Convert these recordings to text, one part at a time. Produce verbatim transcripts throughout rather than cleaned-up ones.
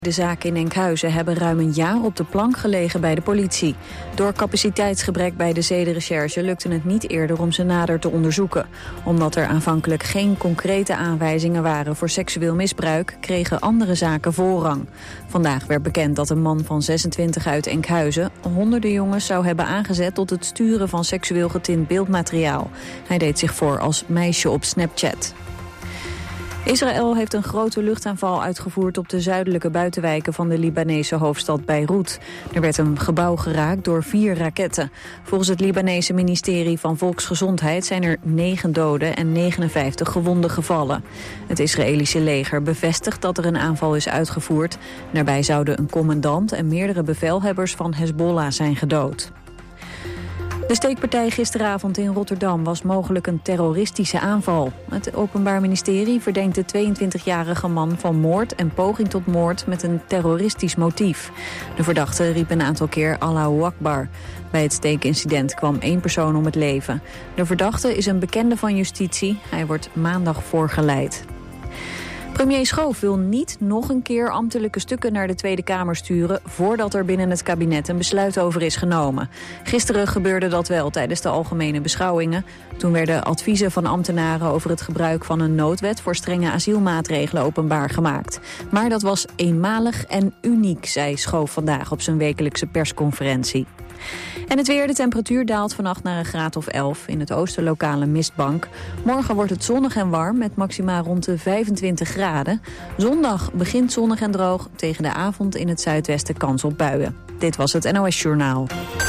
De zaken in Enkhuizen hebben ruim een jaar op de plank gelegen bij de politie. Door capaciteitsgebrek bij de zedenrecherche lukte het niet eerder om ze nader te onderzoeken. Omdat er aanvankelijk geen concrete aanwijzingen waren voor seksueel misbruik, kregen andere zaken voorrang. Vandaag werd bekend dat een man van zesentwintig uit Enkhuizen honderden jongens zou hebben aangezet tot het sturen van seksueel getint beeldmateriaal. Hij deed zich voor als meisje op Snapchat. Israël heeft een grote luchtaanval uitgevoerd op de zuidelijke buitenwijken van de Libanese hoofdstad Beirut. Er werd een gebouw geraakt door vier raketten. Volgens het Libanese ministerie van Volksgezondheid zijn er negen doden en negenenvijftig gewonden gevallen. Het Israëlische leger bevestigt dat er een aanval is uitgevoerd. Daarbij zouden een commandant en meerdere bevelhebbers van Hezbollah zijn gedood. De steekpartij gisteravond in Rotterdam was mogelijk een terroristische aanval. Het Openbaar Ministerie verdenkt de tweeëntwintigjarige man van moord en poging tot moord met een terroristisch motief. De verdachte riep een aantal keer Allahu Akbar. Bij het steekincident kwam één persoon om het leven. De verdachte is een bekende van justitie. Hij wordt maandag voorgeleid. Premier Schoof wil niet nog een keer ambtelijke stukken naar de Tweede Kamer sturen voordat er binnen het kabinet een besluit over is genomen. Gisteren gebeurde dat wel tijdens de algemene beschouwingen. Toen werden adviezen van ambtenaren over het gebruik van een noodwet voor strenge asielmaatregelen openbaar gemaakt. Maar dat was eenmalig en uniek, zei Schoof vandaag op zijn wekelijkse persconferentie. En het weer, de temperatuur daalt vannacht naar een graad of elf. In het oosten lokale mistbank. Morgen wordt het zonnig en warm met maxima rond de vijfentwintig graden. Zondag begint zonnig en droog. Tegen de avond in het zuidwesten kans op buien. Dit was het N O S Journaal.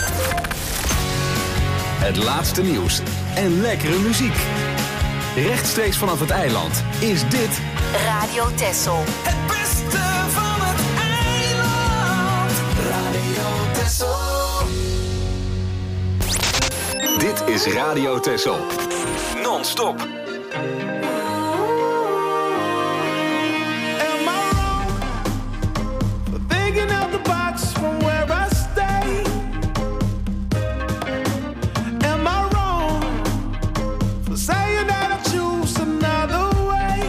Het laatste nieuws en lekkere muziek. Rechtstreeks vanaf het eiland is dit Radio Texel. Het beste van het eiland. Radio Texel. Dit is Radio Texel. Non-stop. Am I wrong for thinking out the box from where I stay? Am I wrong for saying that I choose another way?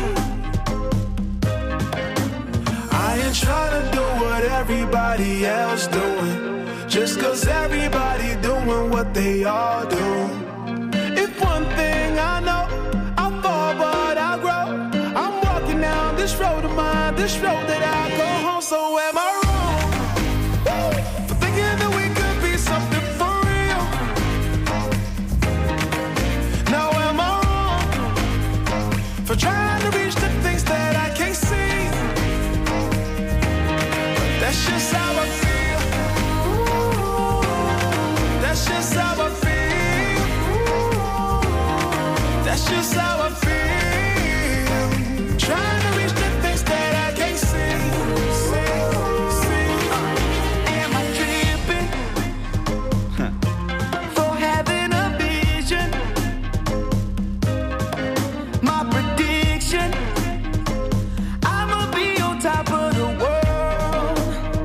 I ain't trying to do what everybody else doing, just cause everybody doing what they all do. If one thing I know, I fall but I grow. I'm walking down this road of mine, this road that I go home. So am I wrong for thinking that we could be something for real? Now am I wrong for trying to reach the things that I can't see? But that's just how I feel. That's just how I feel. That's just how I feel. Trying to reach the things that I can't see. See, see. Am I tripping for having a vision? My prediction, I'ma be on top of the world.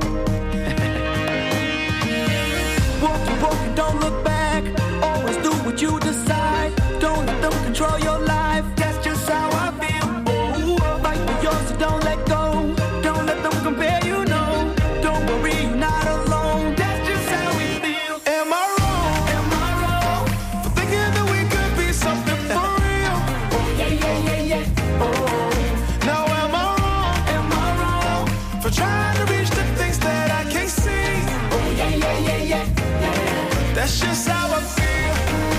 Walk you, walk you, don't look back. Always do what you decide. Don't let them control your life. That's just how I feel. Oh, fight for yours, so don't let go. Don't let them compare you, no. Don't worry, you're not alone. That's just how we feel. Am I wrong? Am I wrong for thinking that we could be something for real? Oh yeah, yeah, yeah, yeah. Oh, now am I wrong? Am I wrong for trying to reach the things that I can't see? Oh yeah, yeah, yeah, yeah, yeah. That's just how I feel.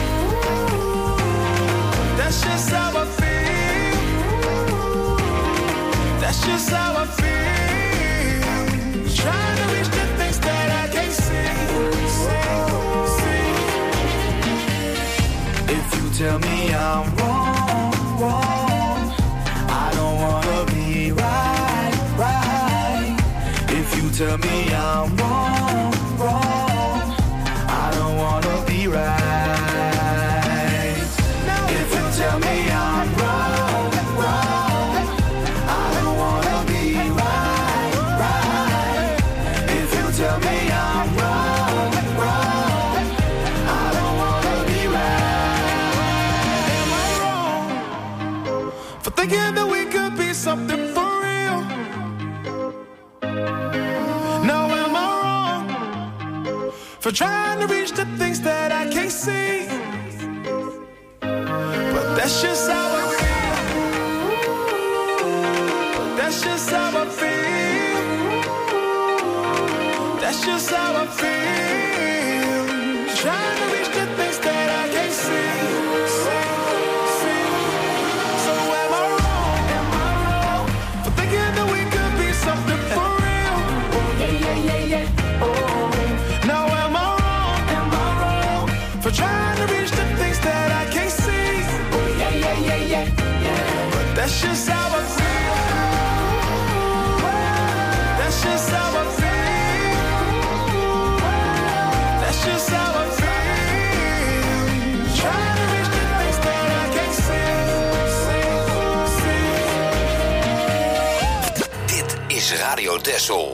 That's just how I feel. That's just how I feel. Trying to reach the things that I can't see. See, see. If you tell me I'm wrong, wrong, I don't wanna be right, right. If you tell me I'm wrong, wrong, I don't wanna be right. If you tell me I'm wrong, wrong, I don't wanna be right, right. If you tell me I'm wrong, wrong, I don't wanna be right. Am I wrong for thinking that we could be something for real? for trying to reach the things that I can't see. But that's just how I feel. But that's just how I feel. That's just how I feel. Trying to reach the things that I can't see. see, see. So am I wrong? Am I wrong for thinking that we could be something for real? Oh yeah, yeah, yeah, yeah. Oh. Now am I wrong? Am I wrong for trying to reach the things that I can't see? Oh yeah, yeah, yeah, yeah, yeah. But that's just how I feel. That's just how I feel. That's just how I feel. Trying to reach the things that I can't see. see, see. Dit is Radio Texel.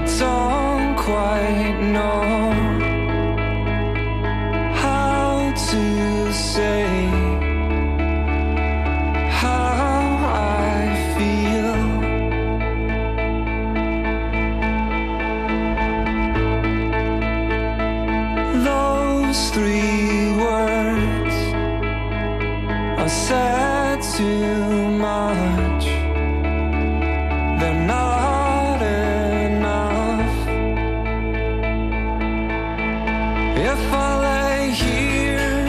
don't quite know how to say how I feel. Those three words are said too much. They're not enough. If I lay here,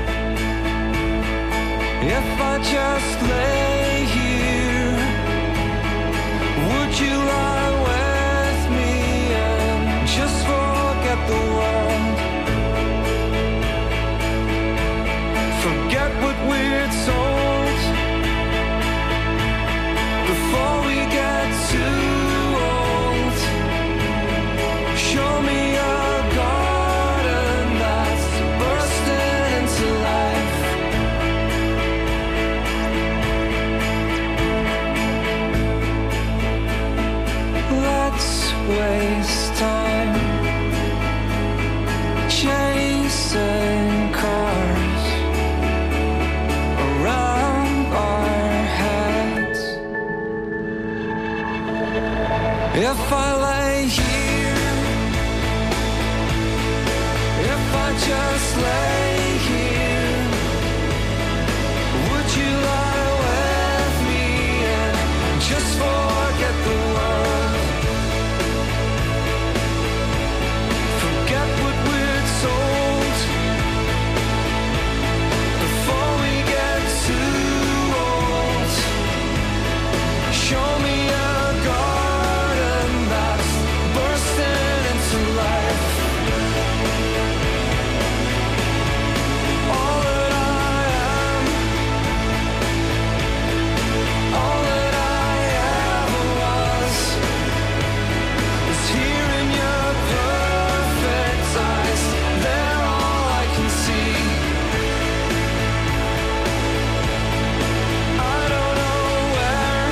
if I just lay here, would you lie with me and just forget the world? Forget what we're told before we get too old. Show me a garden that's bursting into life. Let's waste time chasing cars around our heads. If I lay here, if I just lay here, would you lie with me and just forget the world? Forget what we're told before we get too old. Show me a garden that's bursting into life. All that I am, all that I ever was, is here in your perfect eyes. They're all I can see. I don't know where,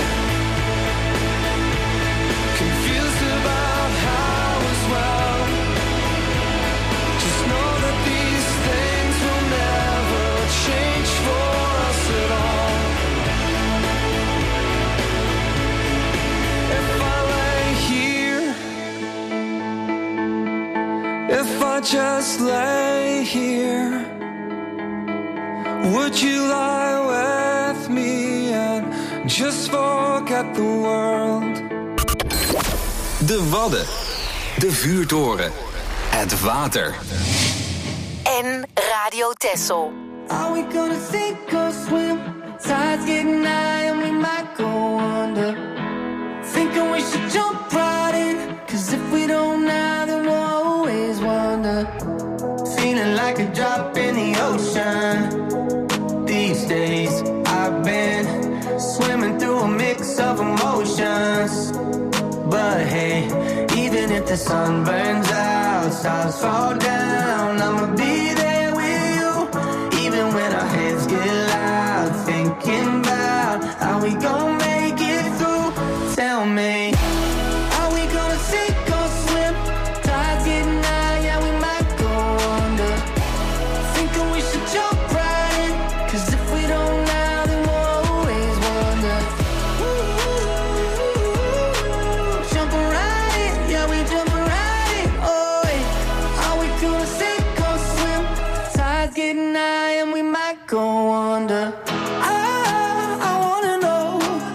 confused about how as well. Just know that these things will never change for us at all. If I lay here, if I just lay here, would you lie with me and just forget the world? De Wadden. De vuurtoren. Het water. En Radio Texel. Are we gonna sink or swim? Tide's getting high and we might go under. Thinking we should jump right in, cause if we don't now then we'll always wonder. Feeling like a drop in the ocean. These days I've been swimming through a mix of emotions. But hey, even if the sun burns out, stars fall down, I'ma be there with you. Even when our heads get loud, thinking about how we gon' make it through. Tell me, are we gonna sink or swim? Tide's getting high, yeah, we might go under. Thinking we should jump right in, cause if we don't now, then we'll always wonder. Jumping right in, yeah, we jumping right in. Oh, yeah. Are we gonna sink or swim? Tide's getting high and we might go under. I, I wanna know,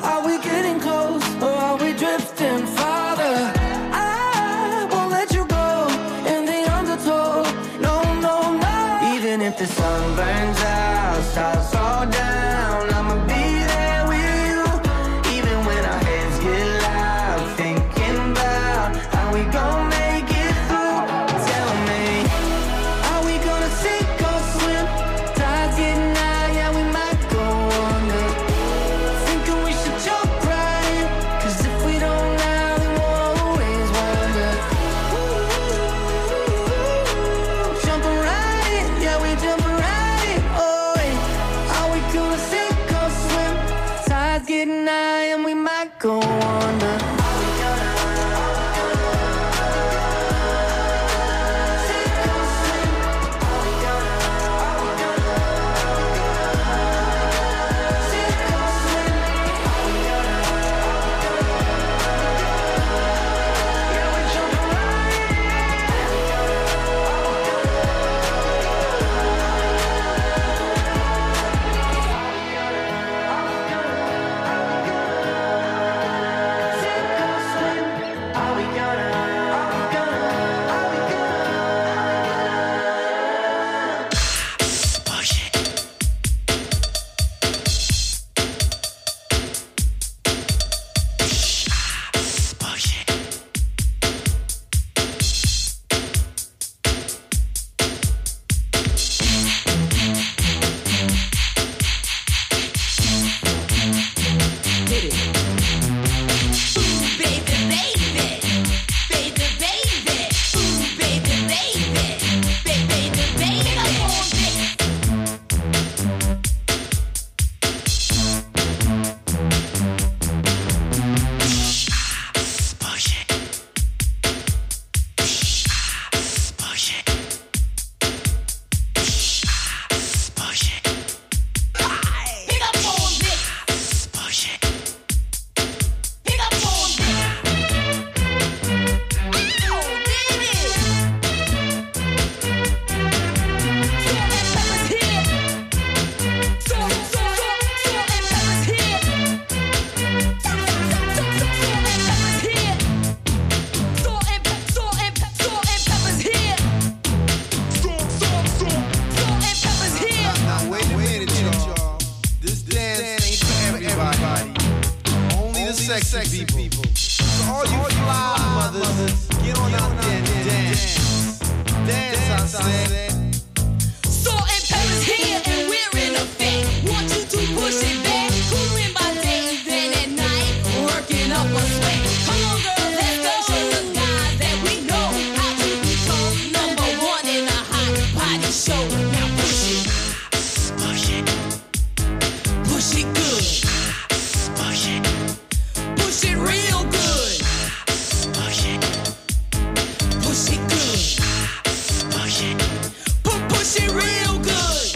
sexy people. So all you fly mothers, get on out there and dance. Dance, I said. Salt and pepper's here and we're in effect. Want you to push it back. Cooling by day and then at night, working up a sweat. Come on, girls, let's go. Show the guys that we know how to become number one in a hot body show. Now push it, push it, push it good, push it, push it real good, push it, push it good, push it, pu- push it real good.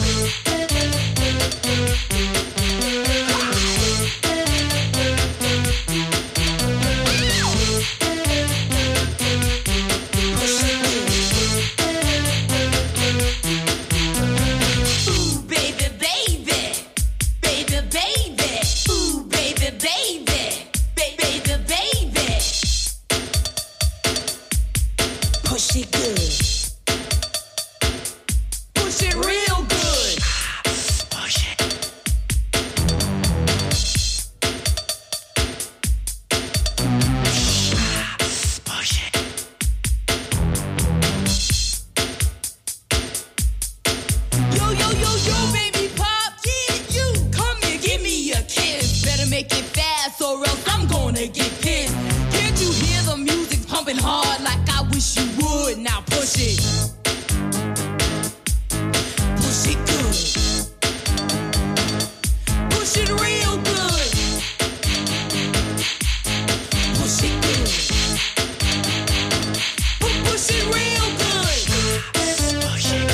Ooh, baby, baby, baby, baby. Ooh, baby, baby, baby, baby. Push it good. Push it real good. Push it. Push it. Yo, yo, yo, yo, baby pop, yeah, you come here, give me a kiss. Better make it fast or else I'm gonna get pissed. Can't you hear the music pumping hard like I wish you would? Now push it. Push it good. Push it real good. Push it good. Pu- Push it real good. Push it.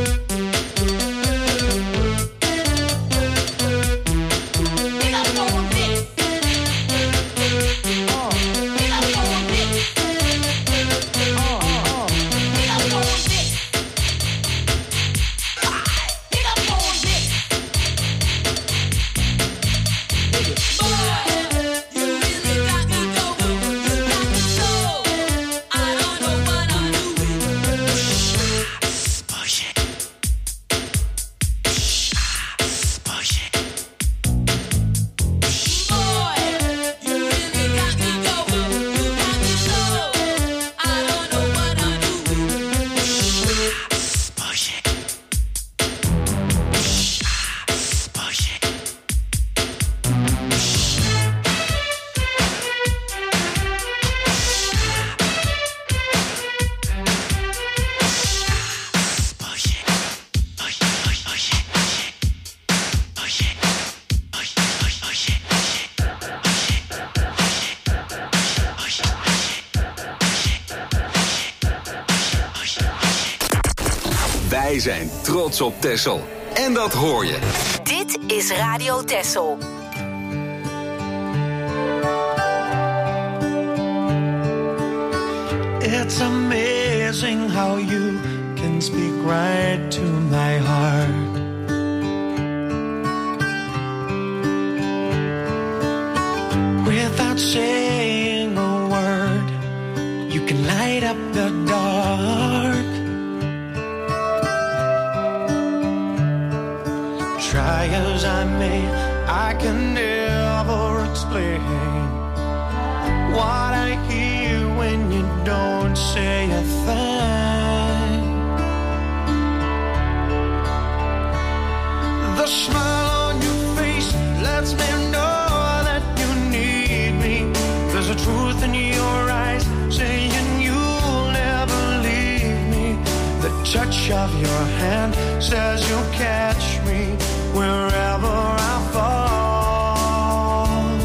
Pick up more of this. Oh. Pick up more of this. Oh, oh, oh. Pick up more of this. Pick up more of this. Boy, you really got me going. You got me so. I don't know what I'm doing. Push it. Push it. Boy, you really got me going. You got me so. I don't know what I'm doing. Push it. Push it. Push it. Push, push, push it, push it. Push it. Push, push, push it, push it. Push it. Push it. Push it. Push it. Wij zijn trots op Texel. En dat hoor je. Dit is Radio Texel. It's amazing how you can speak right to my heart. Without saying a word, you can light up the dark. Try as I may, I can never explain what I hear when you don't say a thing. The smile on your face lets me know that you need me. There's a truth in your eyes saying you'll never leave me. The touch of your hand says you'll catch me wherever I fall.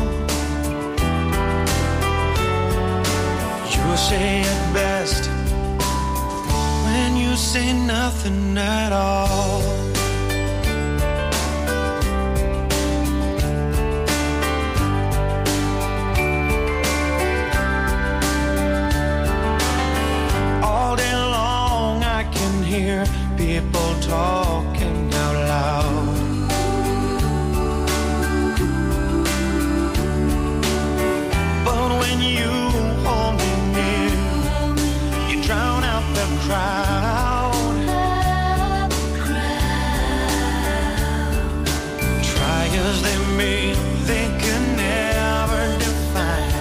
You say it best when you say nothing at all. All day long I can hear people talking out loud. But when you hold me near, you drown out the crowd. Try as they may, they can never define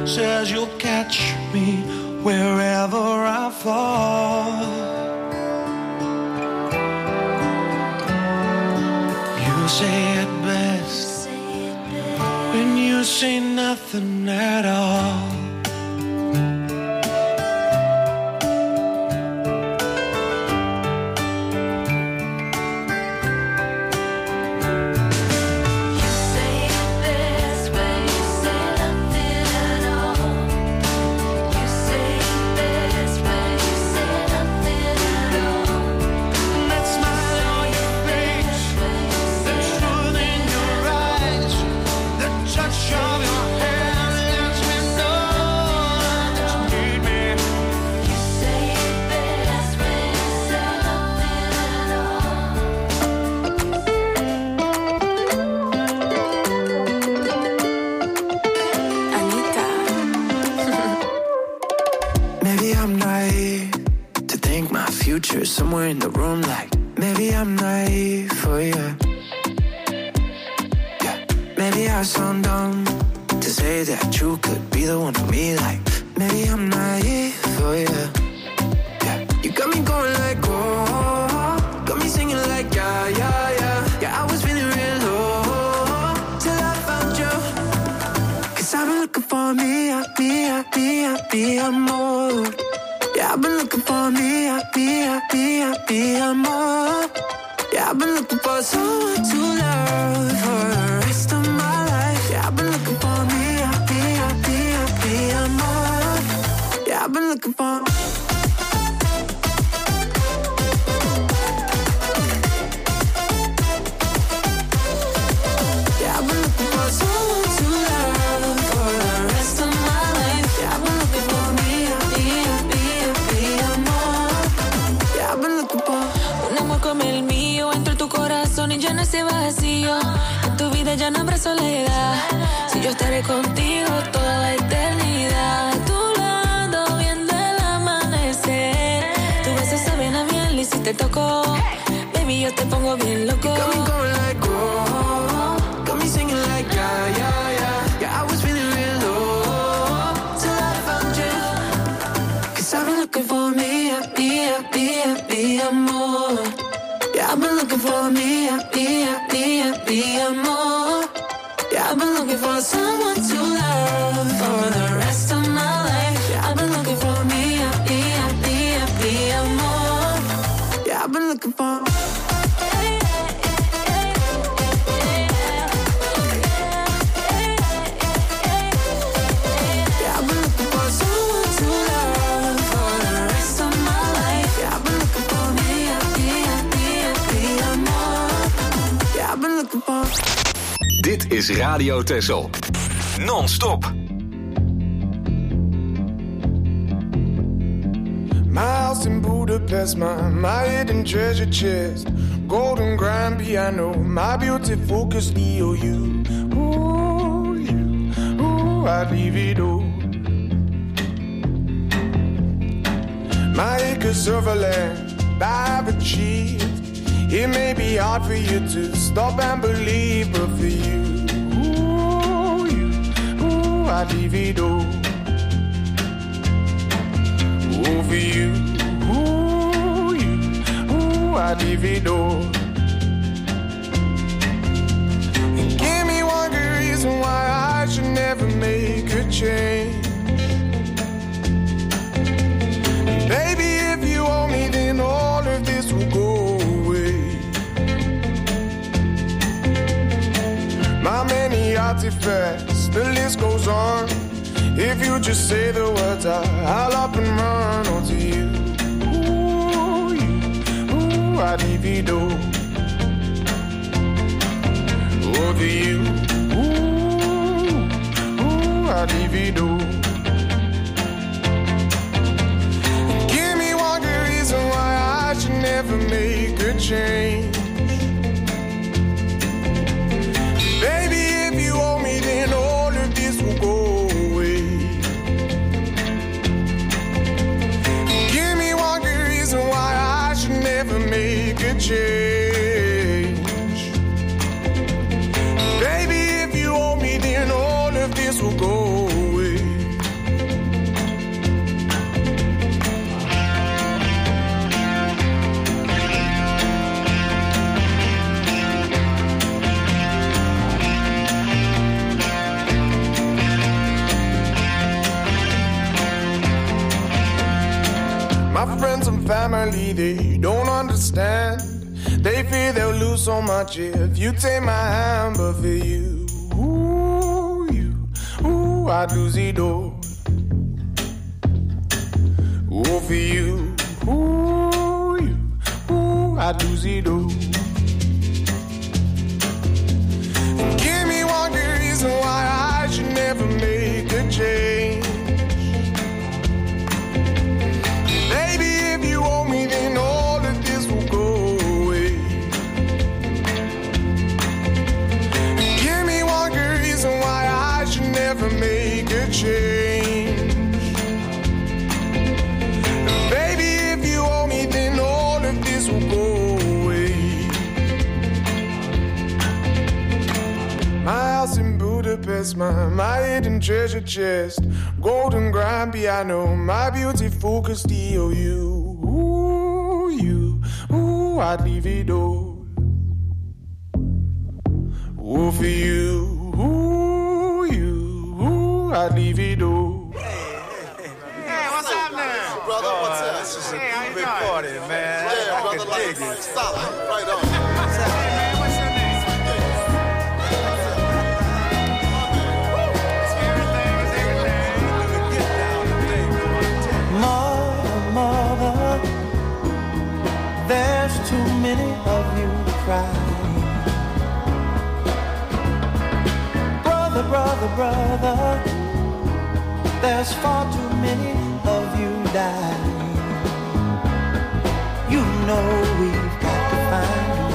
says you'll catch me wherever I fall. You say it best when you say nothing at all. Somewhere in the room, like maybe I'm naive for you. Yeah, maybe I sound dumb to say that you could be the one for me. Like maybe I'm naive for you. Yeah, you got me going like oh, got me singing like yeah, yeah, yeah. Yeah, I was feeling real low till I found you. 'Cause I've been looking for me, I, me, I, me, I, me, I'm more. Yeah, I've been looking for me, I, me, I, me, I, me, I'm more. Yeah, I've been looking for someone to love for the rest of my life. Yeah, I've been looking for me, I, me, I, me, I, me, I'm more. Yeah, I've been looking for. Yeah, I've been looking for someone to love for the rest of my life. Yeah, I've been looking for me, I, me, I, me. Un amor como el mío entre tu corazón y llena ese vacío. En tu vida ya no habrá soledad. Si yo estaré contigo toda la eternidad. A tu lado viendo el amanecer. Tu beso saben a miel y si te toco, baby, yo te pongo bien loco. You got me going like oh, got me singing like yeah, yeah, yeah. Yeah, I was feeling real low till I found you. 'Cause I've been looking for me, I, me, I, me, I, me, I'm more. Yeah, I've been looking for me, I, me, I, me, I, me, I'm more. Yeah, I've been looking for someone to love for the rest of my life. Yeah, I've been looking for me, I, me, I, me, I, me, I'm more. Yeah, I've been looking for. Dit is Radio Texel. Non-stop. My house in Budapest, my, my hidden treasure chest. Golden grand piano, my beauty focus, E O U. Ooh, you, ooh, I'd leave it all. My acres of land I've achieved. It may be hard for you to stop and believe, but for you, ooh, you, ooh, I'd leave it all. Ooh, for you, ooh, you, ooh, I'd leave it all. And give me one good reason why I should never make a change. Baby, if you owe me, then all of this will go away. My many artifacts, the list goes on. If you just say the words, I, I'll up and run onto you. Ooh, you, ooh, I'd leave it all. Oh, to you, ooh, ooh, I'd leave it all. Give me one good reason why I should never make a change. Baby, if you owe me, then all of this will go away. Give me one good reason why I should never make a change. Baby, if you owe me, then all of this will go away. family, they don't understand. They fear they'll lose so much if you take my hand. But for you, ooh, you, ooh, I'd lose it all. Ooh, for you, ooh, you, ooh, I'd lose it all. Give me one good reason why I should never make a change. Baby, if you owe me, then all of this will go away. Give me one good reason why I should never make a change. Baby, if you owe me, then all of this will go away. My house in Budapest, my, my hidden treasure chest, golden grand piano, my beautiful Castillo. You, ooh, you, ooh, I'd leave it all. Ooh, for you, ooh, you, ooh, I'd leave it all. Hey, what's happening? Brother, what's up? This is a hey, big party, man. Yeah, I brother, like it. Stop. Right on. What's up? Hey, man, what's your name? Mother, there's too many of you crying. Brother, brother, brother, there's far too many of you dying. You know we've got to find a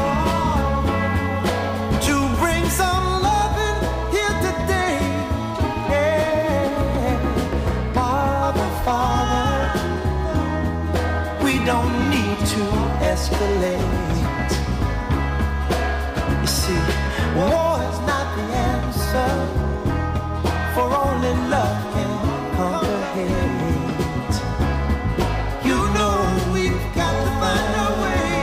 way to bring some loving here today. Yeah. Father, Father, we don't need to escalate. You see, war is not the answer, for only love can conquer hate. You know we've got to find a way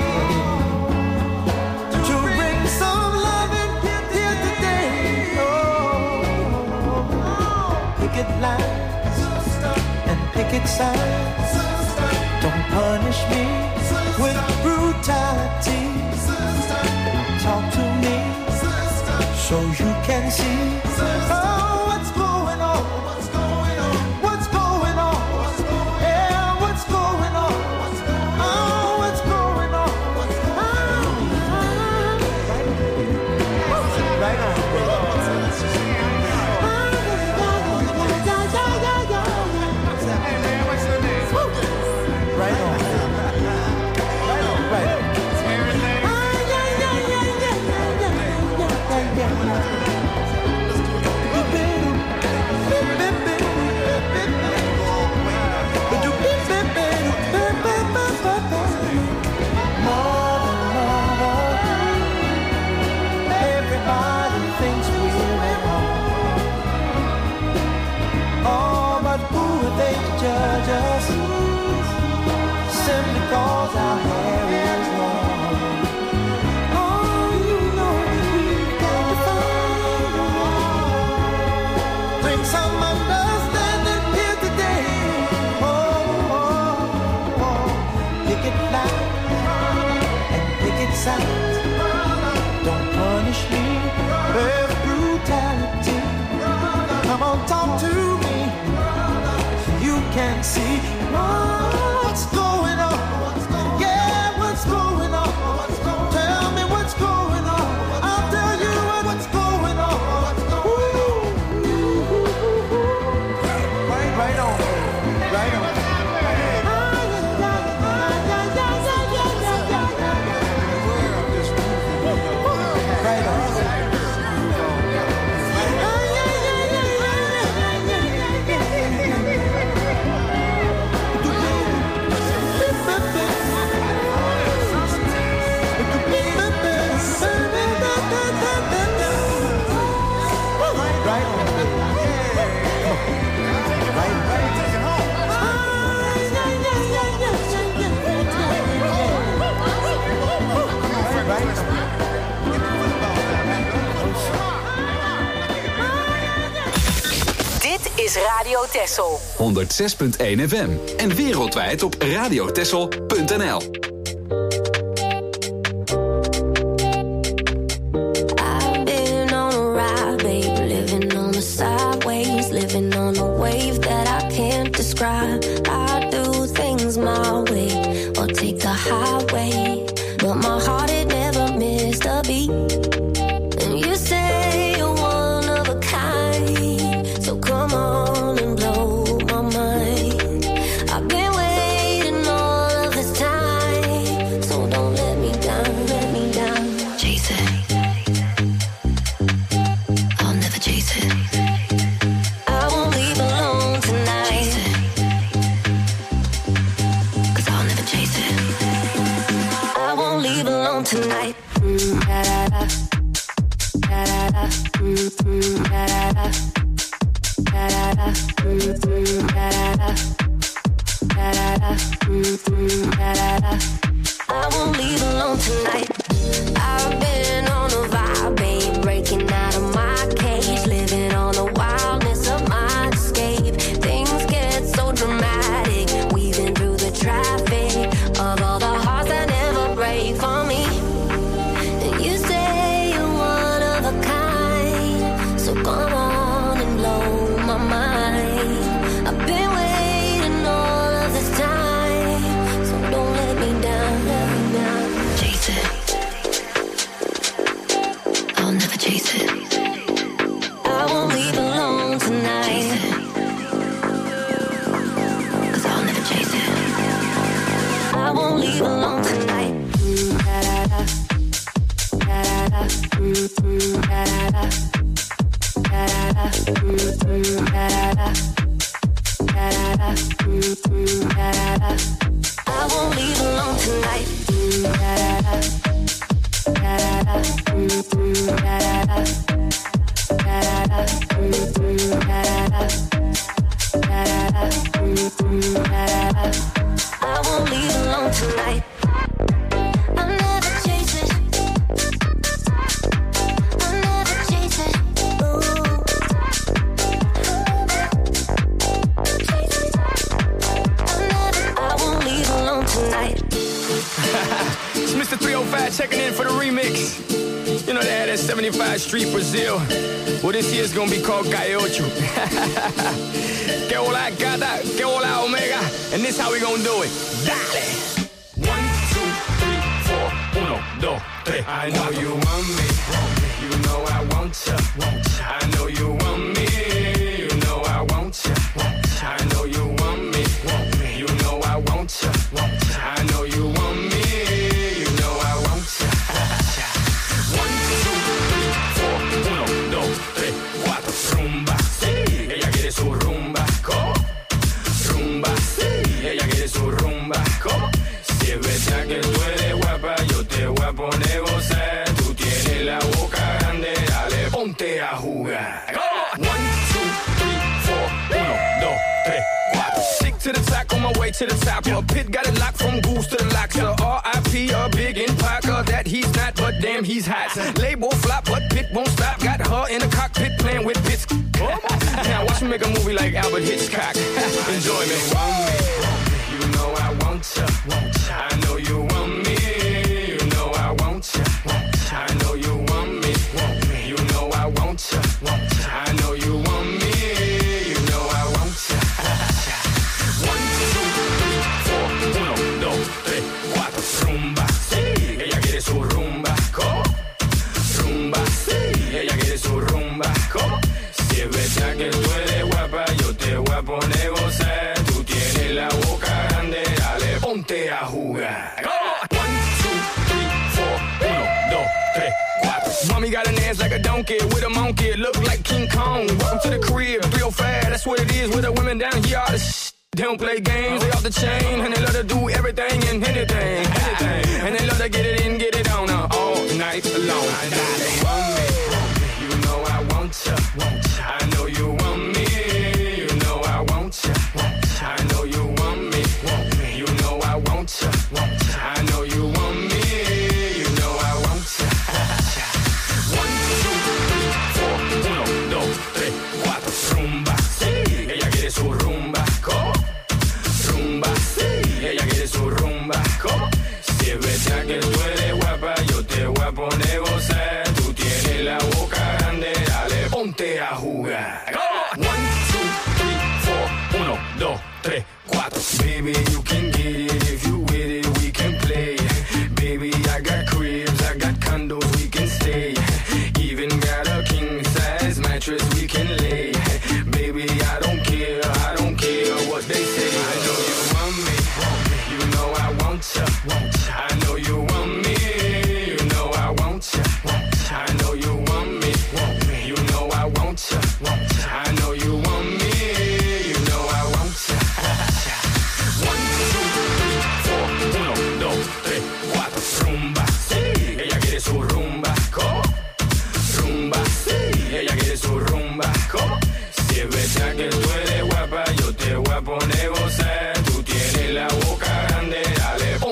to bring some love in here today. Oh, picket lines and picket signs. Don't punish me with brutality. Talk to me so you can see. Oh, what's going on? What's going on? What's going on? Yeah, what's going on? Oh, what's going on? Right on. Hey man, what's your name? Right on. Right on. Right on. Everything. Everybody thinks we're at home. Oh, but who are they to judge us? Simply cause our hair is long. Oh, you know we've got to find a way. Bring some understanding here today. Oh, oh, oh. Picket line and picket signs. Don't punish me with brutality. Come on, talk to me so you can see what's going on. Yeah, what's going on? Tell me what's going on. I'll tell you what's going on. Ooh. Right, right on, right on. Right on. is Radio Texel. honderd zes punt één F M. En wereldwijd op radiotexel punt n l. I've been on a ride, babe, living on the sideways, living on a wave that I can't describe. I do things my way, or take the highway, but my heart, it never missed a beat. And you say you're one of a kind, so come on and blow my mind. I've been waiting all of this time, so don't let me down, let me down. Chase it, I'll never chase it. I won't leave alone tonight. Chase it, 'cause I'll never chase it. I won't leave alone tonight. Mm, da da da, da da da, mm, mm, da da da, da da da, mm, mm, da da da, da da da, mm, mm, da da da. I won't leave alone tonight. I've been on a vibe, babe, breaking out of my cage, living on the wildness of my escape. Things get so dramatic, weaving through the traffic of all the hearts that never break for me. And you say you're one of a kind, so come on and blow my mind. I've been waiting all of this time, so don't let me down, let me down. Chase it, I'll never chase it. I won't leave alone tonight, 'cause I'll never chase it. I won't leave alone tonight. Mm, da da da, da da da, mm, mm, da da da, da da da, mm, mm, da da da, da da da, mm, mm, da da da. I won't leave alone tonight. Mm, da da da, da da da, mm, mm, da da da, da da da, mm, mm, da da da, da da da, mm, mm, da da da. I won't leave alone tonight. I'll never chase it. I'll never chase it. Ooh. Chase it. I'll never, I won't leave alone tonight. It's Mister three oh five checking in for the remix. You know they had that seventy-five Street Brazil. Well, this year's gonna be called Gaiocho. Que hola gata, que hola omega. And this how we gonna do it. Dale! One, two, three, four, uno, dos, tres. I know you want me. You know I want ya. I know you want me. You know I want ya. I know you want me. You know I want ya. I know you want me. You know I want ya. One, two, three, four, uno, dos, tres, cuatro. Rumba, sí, ella quiere su rumba. ¿Cómo? Rumba, sí, ella quiere su rumba. ¿Cómo? Si es verdad que tú eres guapa, yo te voy a poner gozar. Tú tienes la boca grande, dale, ponte a jugar. One, two, three, four, uno, dos, tres, cuatro. Stick to the top, on my way to the top. A pit got it locked from goose to the lock. So R I P a big in Parker that he's not, but damn he's hot. Label flop, but Pit won't stop. Got her in the cockpit playing with bits. Now watch me make a movie like Albert Hitchcock. Enjoy me. You know I want ya. I know you want me. You know I want ya. I know you want me. You know I want ya. I know you want me. You know I want ya. One, two, three, four, uno, dos, tres, cuatro. Rumba, sí, ella quiere su rumba. ¿Cómo? Rumba, sí, ella quiere su rumba. ¿Cómo? Si es verdad que tú eres guapa, yo te voy a poner gozar. Tú tienes la boca grande, dale, ponte a jugar. One, two, three, four, uno, dos, tres, cuatro. Mommy got an ass like a donkey with a monkey, look like King Kong. Welcome to the crib, three oh five, that's what it is with the women down here. All the sh- they don't play games, they off the chain, and they love to do everything and anything, anything. And they love to get it in, get it on uh, all night long. They want me, you know I want ya. I know you want me, you know I want ya. I know you want me, you know I want ya. I know you want me, you know I want ya. One, two, three, four, uno, dos, tres, cuatro. Rumba, sí,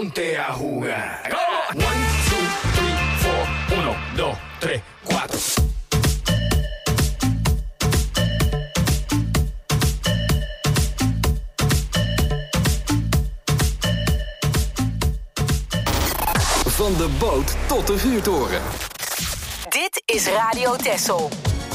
ponte a jugar. Come on. One, two, three, four. Uno, dos, tres, cuatro. Van de boot tot de vuurtoren. Dit is Radio Texel.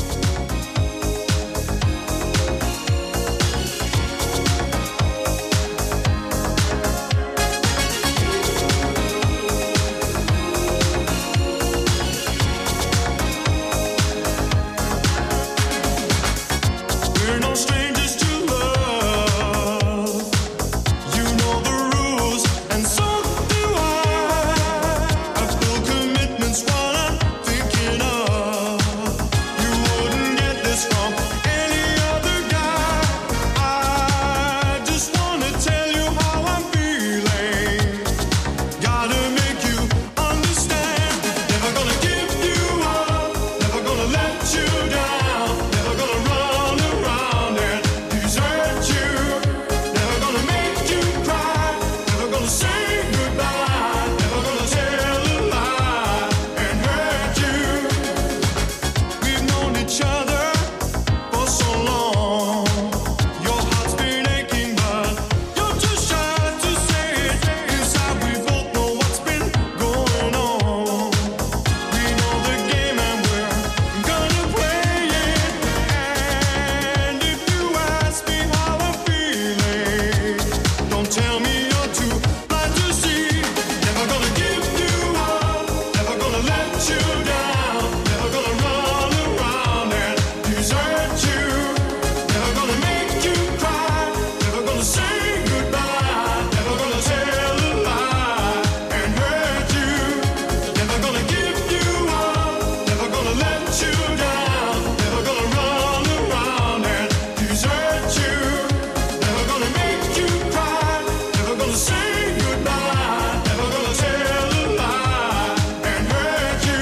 We're no strangers to love. You know the rules, and so do I. I feel commitment's what I'm thinking of. You wouldn't get this from any other guy. I just wanna tell you how I'm feeling. Gotta make you understand. Never gonna give you up. Never gonna let you down. Never gonna run around and desert you. Never gonna make you cry. Never gonna say goodbye. Never gonna tell a lie and hurt you. We've known each other for so long. Your heart's been aching, but you're too shy to say it. Inside we both know what's been going on. We know the game and we're gonna play it. And if you ask me how I'm feeling, don't tell me you're too blind to see. Never gonna give you up. Never gonna let you down. Never gonna run around and desert you. Never gonna make you cry. Never gonna say goodbye. Never gonna tell a lie and hurt you. Never gonna give you up. Never gonna let you down. Never gonna run around and desert you. Never gonna make you cry. Never gonna say goodbye. Never gonna tell a lie and hurt you.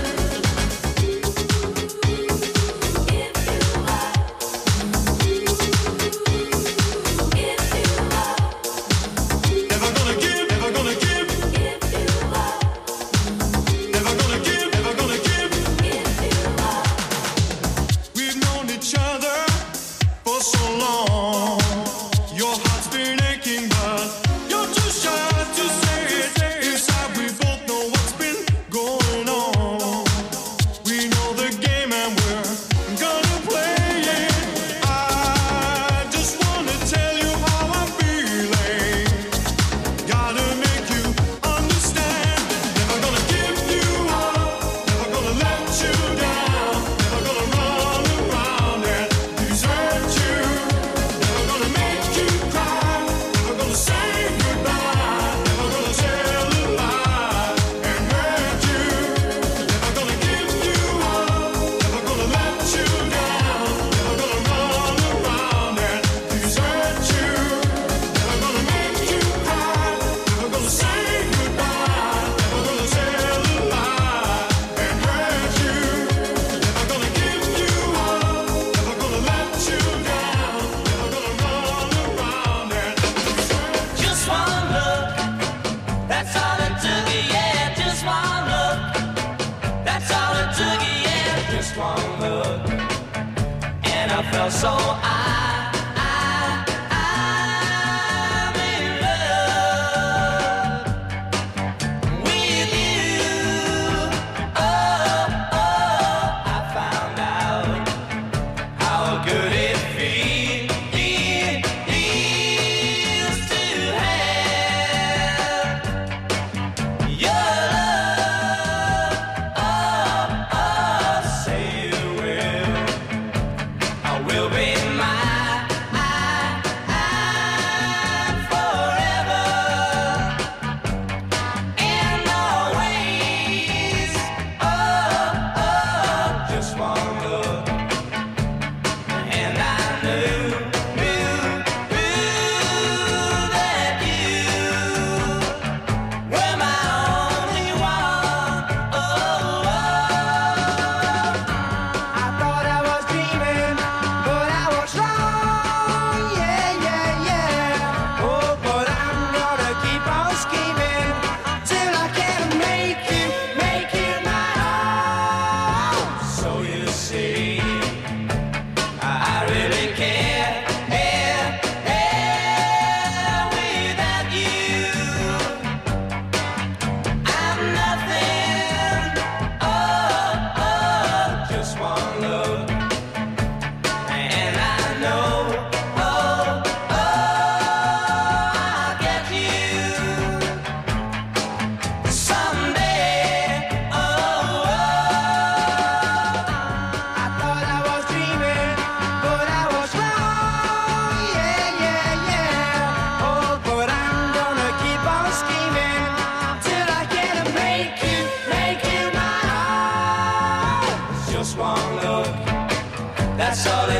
Never gonna give, never gonna give. Never gonna give, never gonna give. We've known each other for so long. Your heart's been aching, but you're too shy to say it. Inside we both know what's been going on. We know the game and we're gonna play it. I just wanna tell you how I'm feeling. Gotta make you understand. Never gonna give you up. Never gonna let you down. Never gonna run around and desert you. Never gonna make you cry. Never gonna say goodbye. Never gonna tell a lie and hurt you. Never gonna give you up. Never gonna let you down. Never gonna run around and desert you. Never gonna make you cry. Never gonna say goodbye. Never gonna tell a lie and hurt you. Never gonna give you up. Never gonna let you down. Never gonna run around and Just one look, that's all it took, yeah. Just one look, that's all it took, yeah. Just one look, and I felt so I, I, I'm in love with you. Oh, oh, I found out how good it feels, it feels to have your love. Oh, oh, say you will, I will be mine.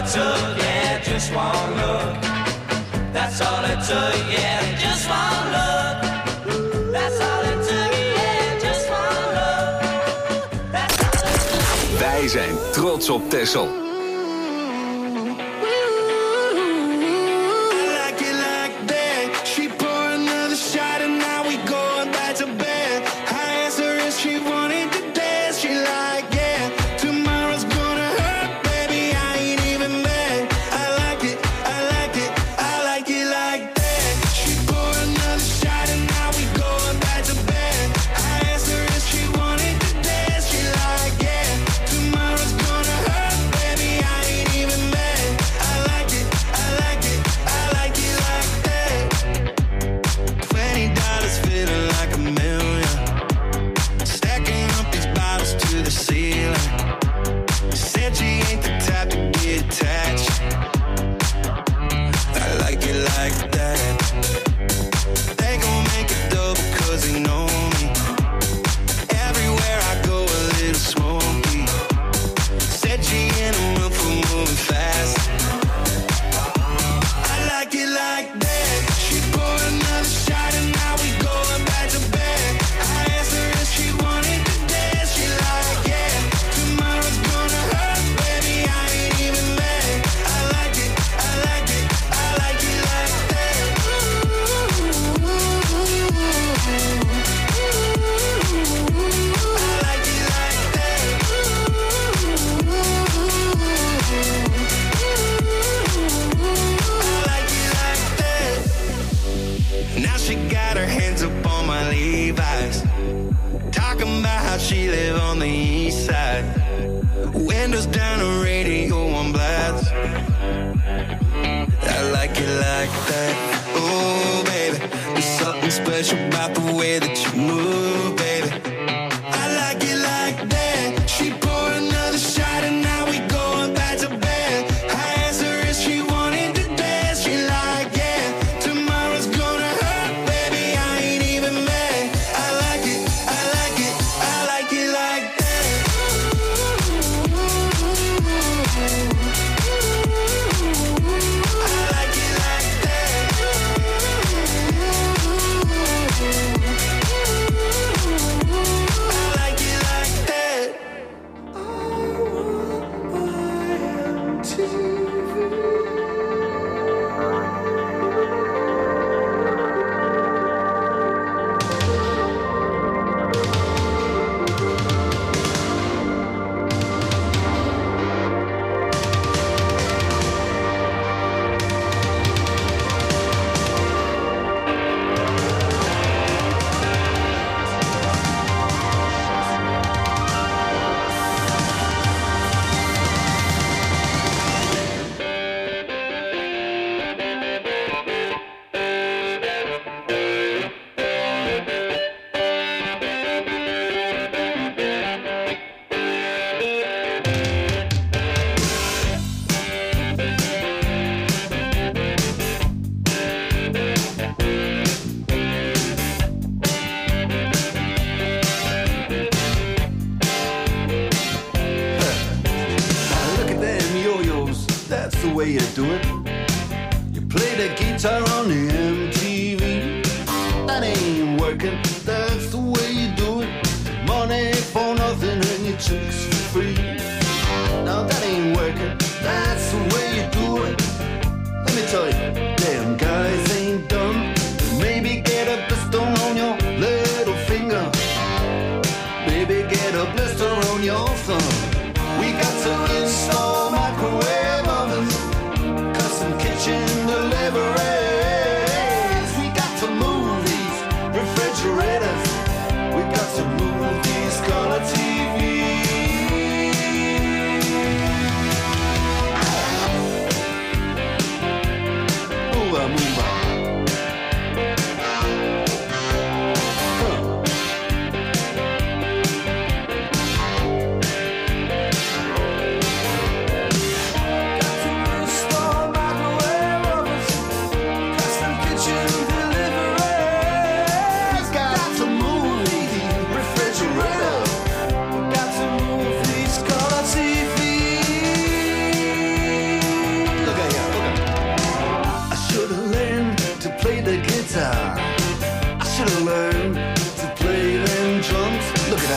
took, yeah, just one look. That's all it took, yeah, just one look. That's all it took, yeah, just one look. That's all it took. Wij zijn trots op Texel.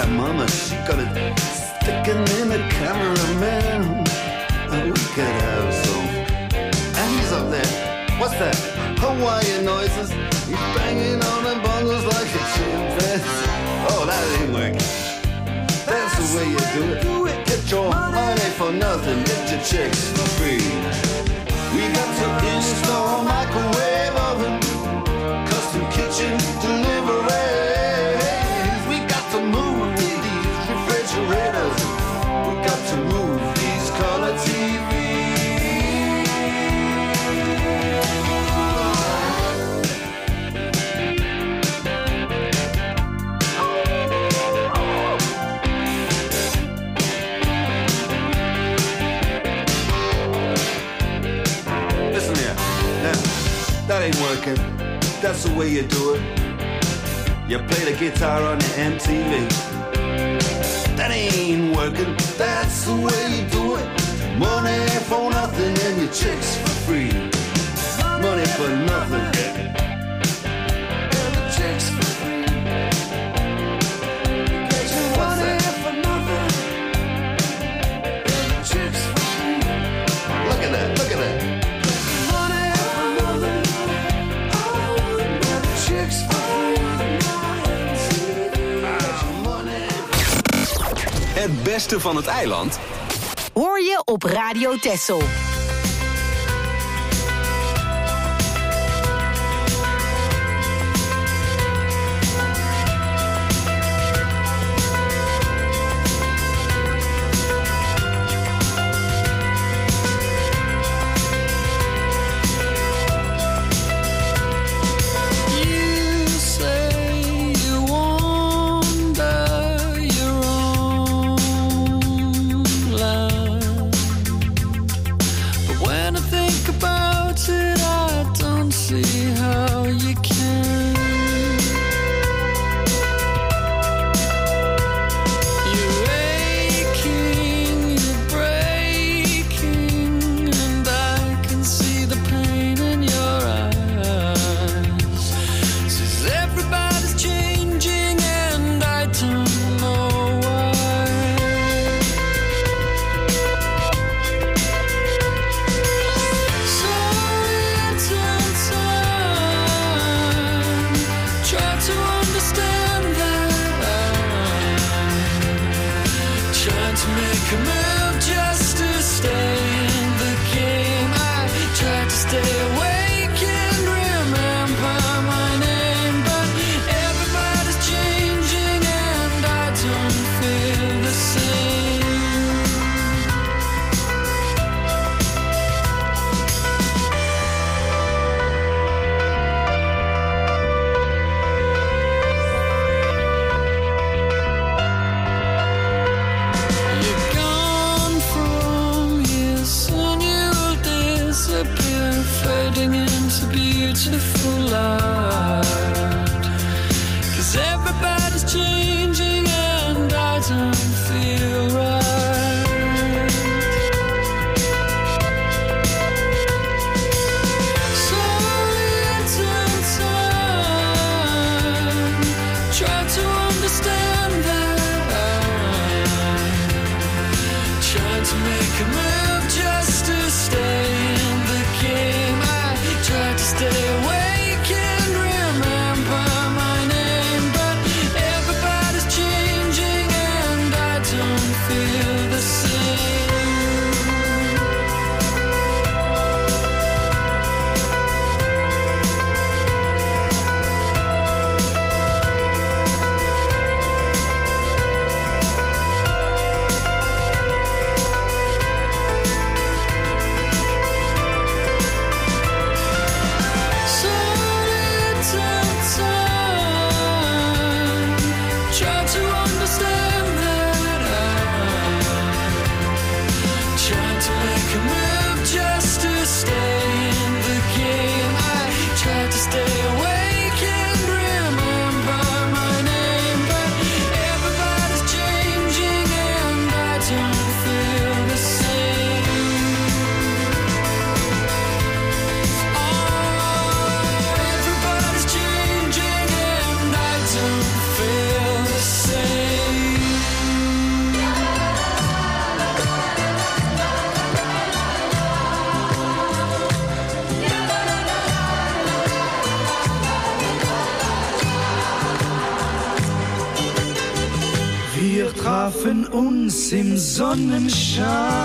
that mama, she got it sticking in the cameraman. And we could have some. And he's up there. What's that? Hawaiian noises. He's banging on the bongos like a chimpanzee. Oh, that ain't working. That's the way you do it. Get your money for nothing. Get your chicks for free. We got to install a microwave oven, custom kitchen deliveries. We got to move these refrigerators. We got to move these color T Vs. Listen here, now, that ain't working. That's the way you do it. You play the guitar on the M T V. That ain't working. That's the way you do it. Money for nothing and your chicks for free. Money for nothing and the chicks for free. What's that? For nothing and the chicks for free. Look at that, look at that. Money for nothing and the chicks for free. Het beste van het eiland Hoor je op Radio Texel. You say you wander your own land, but when I think about it, I don't see how you can. You're aching, you're breaking, and I can see the pain in your eyes. Says everybody's changing, and I don't know why. So it's in time. Try to understand that I'm trying to make a move just to stay in the game. I try to stay awake and remember my name, but everybody's changing and I don't feel the same. You're gone from here, soon you'll disappear, fading into beautiful light. 'Cause everybody's changing and I don't feel right. So it's in time. Try to understand that I'm trying to make a move just to stay in the game. I try to stay awake and remember my name, but everybody's changing and I don't feel the same. Wir trafen uns im Sonnenschein.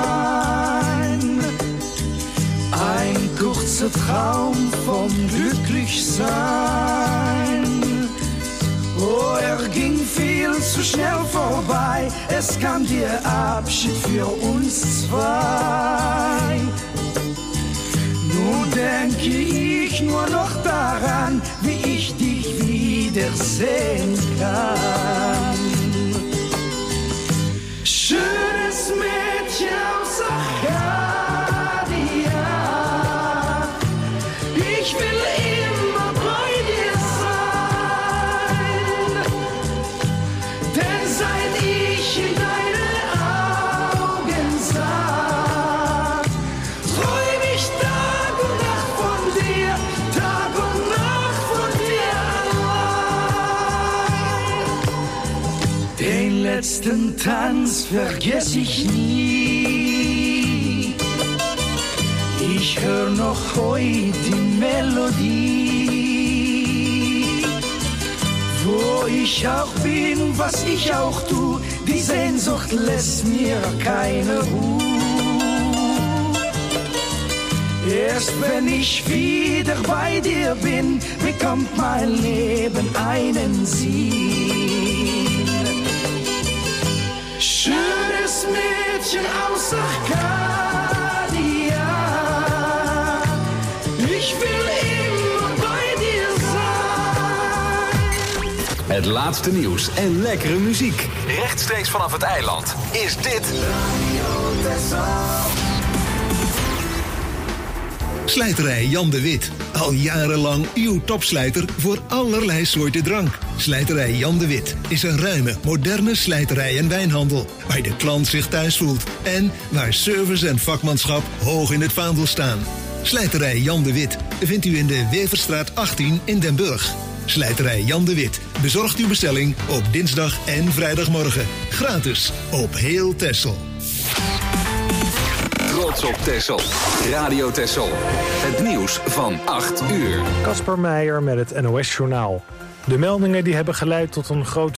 Ein kurzer Traum vom Glücklichsein. Oh, er ging viel zu schnell vorbei. Es kam der Abschied für uns zwei. Nun denke ich nur noch daran, wie ich dich wiedersehen kann. Schönes Mädchen aus Arcadia, ich will immer bei dir sein, denn seit ich in deine Augen sah, träum ich Tag und Nacht von dir, Tag und Nacht von dir allein. Den letzten Tanz vergess ich nie. Ich hör noch heute die Melodie. Wo ich auch bin, was ich auch tu, die Sehnsucht lässt mir keine Ruhe. Erst wenn ich wieder bei dir bin, bekommt mein Leben einen Sinn. Schönes Mädchen aus Arcadia, ich will immer bij dir zijn. Het laatste nieuws en lekkere muziek. Rechtstreeks vanaf het eiland is dit Radio Texel. Slijterij Jan de Wit. Al jarenlang uw topslijter voor allerlei soorten drank. Slijterij Jan de Wit is een ruime, moderne slijterij en wijnhandel. Waar de klant zich thuis voelt. En waar service en vakmanschap hoog in het vaandel staan. Slijterij Jan de Wit vindt u in de Weverstraat achttien in Den Burg. Slijterij Jan de Wit bezorgt uw bestelling op dinsdag en vrijdagmorgen. Gratis op heel Texel. Trots op Texel. Radio Texel. Het nieuws van acht uur. Kasper Meijer met het N O S-journaal. De meldingen die hebben geleid tot een groot